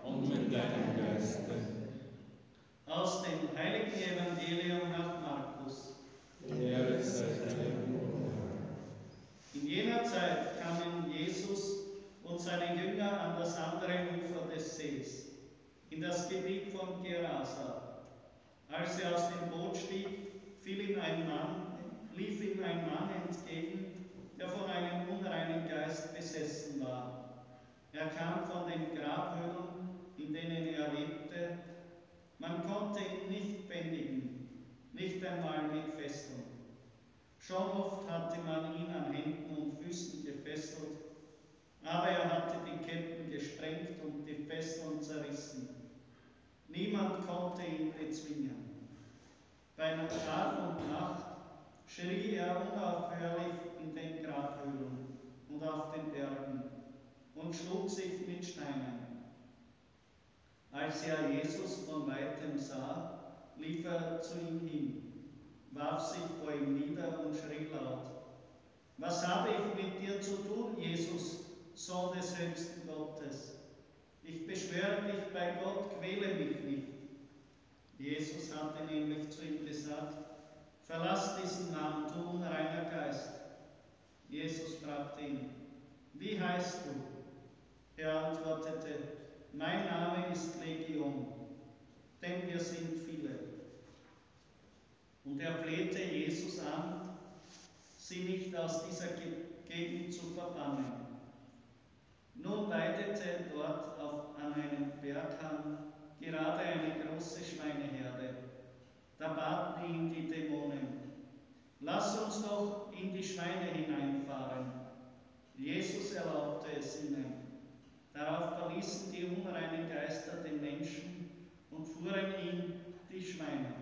und mit deinem Geiste. Aus dem heiligen Evangelium nach Markus. Ehre sei dir, o Herr. In jener Zeit kamen Jesus und seine Jünger an das andere Ufer des Sees, in das Gebiet von Gerasa. Als er aus dem Boot stieg, lief ihm ein Mann entgegen, der von einem unreinen Geist besessen war. Er kam von den Grabhöhlen, in denen er lebte. Man konnte ihn nicht bändigen, nicht einmal mit Fesseln. Schon oft hatte man ihn an Händen und Füßen gefesselt, aber er hatte die Ketten gesprengt und die Fesseln zerrissen. Niemand konnte ihn bezwingen. Bei Tag und Nacht schrie er unaufhörlich in den Grabhöhlen und auf den Bergen und schlug sich mit Steinen. Als er Jesus von weitem sah, lief er zu ihm hin, warf sich vor ihm nieder und schrie laut: Was habe ich mit dir zu tun, Jesus, Sohn des höchsten Gottes? Ich beschwöre dich bei Gott, quäle mich nicht. Jesus hatte nämlich zu ihm gesagt: Verlass diesen Mann, du unreiner Geist. Jesus fragte ihn: Wie heißt du? Er antwortete: Mein Name ist Legion, denn wir sind viele. Und er flehte Jesus an, sie nicht aus dieser Gegend zu verbannen. Nun weidete dort an einem Berghang gerade eine große Schweineherde. Da baten ihn die Dämonen: Lass uns doch in die Schweine hineinfahren. Jesus erlaubte es ihnen. Darauf verließen die unreinen Geister den Menschen und fuhren in die Schweine.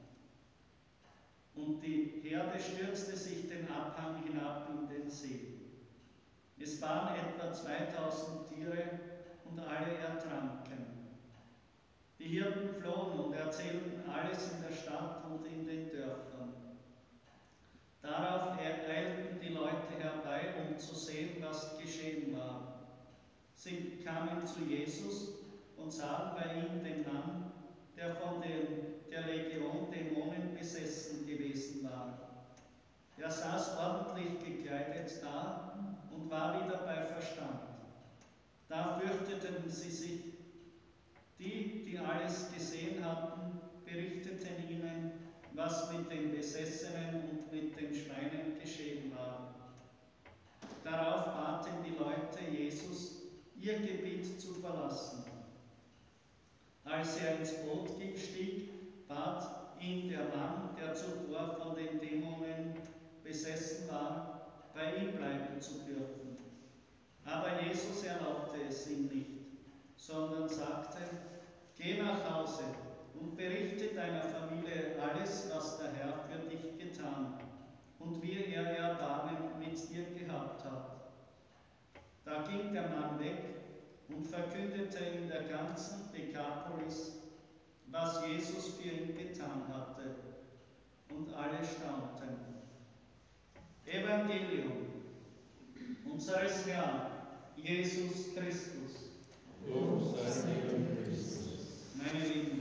Und die Herde stürzte sich den Abhang hinab in den See. Es waren etwa 2000 Tiere und alle ertranken. Die Hirten flohen und erzählten alles in der Stadt und in den Dörfern. Darauf eilten die Leute herbei, um zu sehen, was geschehen war. Sie kamen zu Jesus und sahen bei ihm den Mann, der von der Legion Dämonen besessen gewesen war. Er saß ordentlich gekleidet da und war wieder bei Verstand. Da fürchteten sie sich. Die alles gesehen hatten, berichteten ihnen, was mit den Besessenen und mit den Schweinen geschehen war. Darauf baten die Leute Jesus, ihr Gebiet zu verlassen. Als er ins Boot stieg, bat ihn der Mann, der zuvor von den Dämonen besessen war, bei ihm bleiben zu dürfen. Aber Jesus erlaubte es ihm nicht, sondern sagte: Geh nach Hause und berichte deiner Familie alles, was der Herr für dich getan und wie er Erbarmen mit dir gehabt hat. Da ging der Mann weg und verkündete in der ganzen Dekapolis, was Jesus für ihn getan hatte. Und alle staunten. Evangelium unseres Herrn Jesus Christus. Lob sei dir, Christus. Meine Lieben,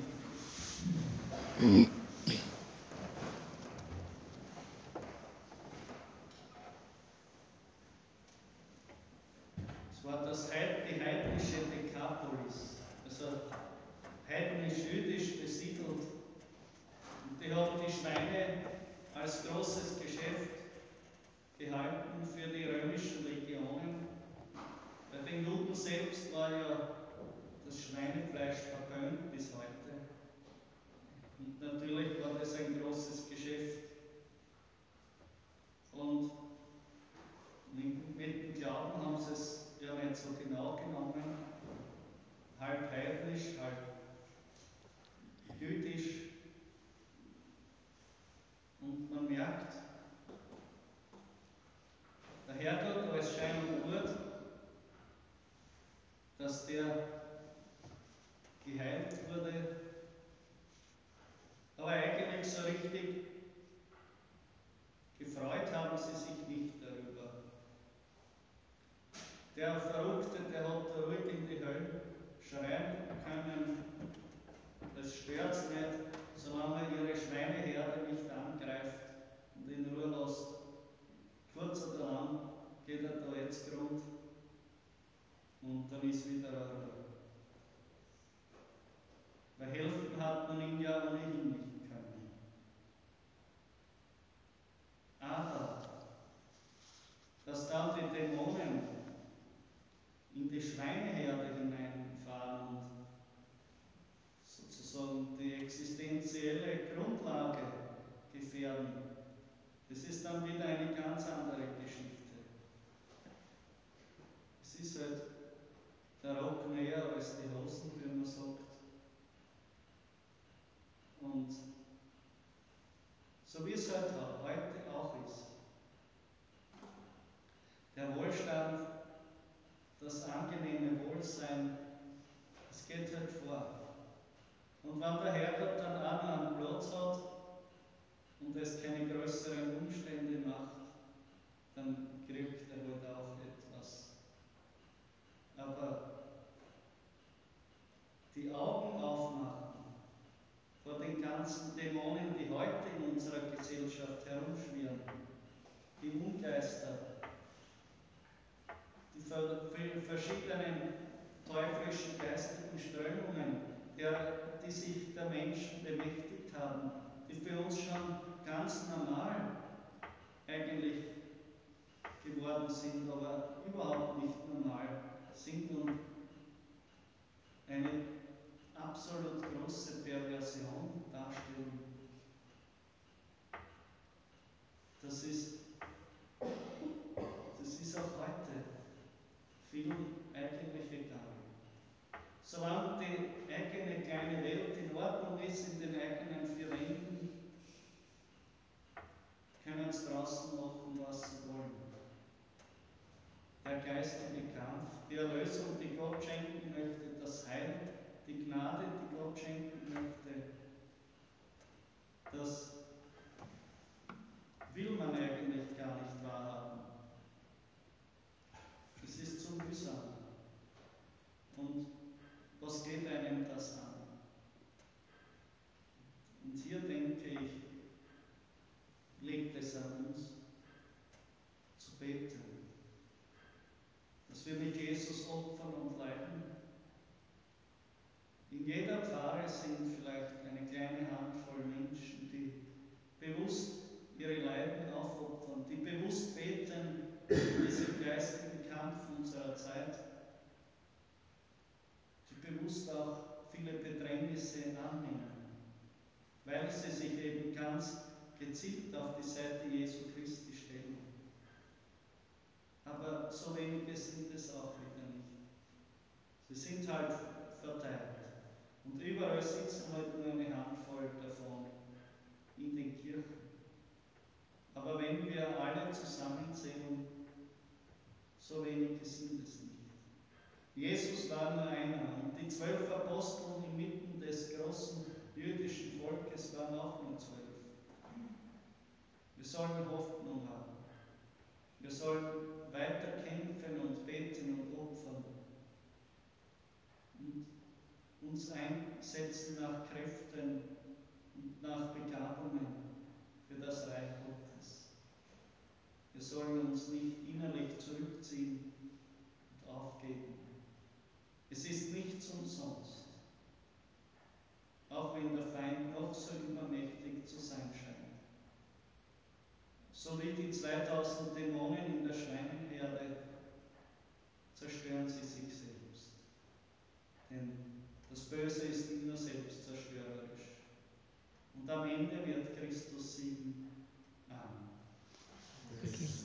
es war die heidnische Dekapolis, also heidnisch-jüdisch besiedelt. Und die haben die Schweine als großes Geschäft gehalten für die römischen Legionen. Bei den Juden selbst war ja das Schweinefleisch verpönt bis heute. Und natürlich war das ein großes Geschäft. Und mit dem Glauben haben sie es ja nicht so genau genommen. Halb heidnisch, halb jüdisch. Und man merkt, der Herrgott als Schein und Gut, dass der geheilt wurde, aber eigentlich so richtig gefreut haben sie sich nicht darüber. Der Verrückte, der hat da ruhig in die Hölle schreien und dann ist wieder Ruhe. Weil helfen hat man ihm ja ohnehin nicht können. Aber, dass dann die Dämonen in die Schweineherde hineinfahren und sozusagen die existenzielle Grundlage gefährden, das ist dann wieder eine ganz andere Geschichte. Es ist halt der Rock näher als die Hosen, wie man sagt. Und so wie es halt heute auch ist. Der Wohlstand, das angenehme Wohlsein, es geht halt vor. Und wenn der Herrgott dann auch noch einen Platz hat und es keine größeren Umstände macht, dann kriegt er halt auch etwas. Aber die Augen aufmachen vor den ganzen Dämonen, die heute in unserer Gesellschaft herumschwirren, die Ungeister, die verschiedenen teuflischen geistigen Strömungen, die sich der Menschen bemächtigt haben, die für uns schon ganz normal eigentlich geworden sind, aber überhaupt nicht normal sind und eine absolut große Perversion darstellen. Das ist, das ist auch heute vielen eigentlich egal. Solange die eigene kleine Welt in Ordnung ist, in den eigenen vier Wänden, können sie draußen machen, was sie wollen. Der geistige Kampf, die Erlösung, die Gott schenken möchte, das Heil, die Gnade, die Gott schenken möchte, das will man eigentlich gar nicht wahrhaben. Es ist zu mühsam. Und was geht einem das an? Und hier denke ich, liegt es an uns, zu beten, dass wir mit Jesus opfern und leiden. In jeder Pfarre sind vielleicht eine kleine Handvoll Menschen, die bewusst ihre Leiden aufopfern, die bewusst beten in diesem geistigen Kampf unserer Zeit, die bewusst auch viele Bedrängnisse annehmen, weil sie sich eben ganz gezielt auf die Seite Jesu Christi stellen. Aber so wenige sind es auch wieder nicht. Sie sind halt verteilt. Und überall sitzen halt nur eine Handvoll davon in den Kirchen. Aber wenn wir alle zusammenzählen, so wenige sind es nicht. Jesus war nur einer und die 12 Apostel inmitten des großen jüdischen Volkes waren auch nur 12. Wir sollen Hoffnung haben. Wir sollen weiter kämpfen und beten und opfern und uns einsetzen nach Kräften und nach Begabungen für das Reich Gottes. Wir sollen uns nicht innerlich zurückziehen und aufgeben. Es ist nichts umsonst, auch wenn der Feind noch so übermächtig zu sein scheint. So wie die 2000 Dämonen in der Schweineherde zerstören sie sich selbst. Denn das Böse ist immer selbstzerstörerisch. Und am Ende wird Christus siegen. Amen.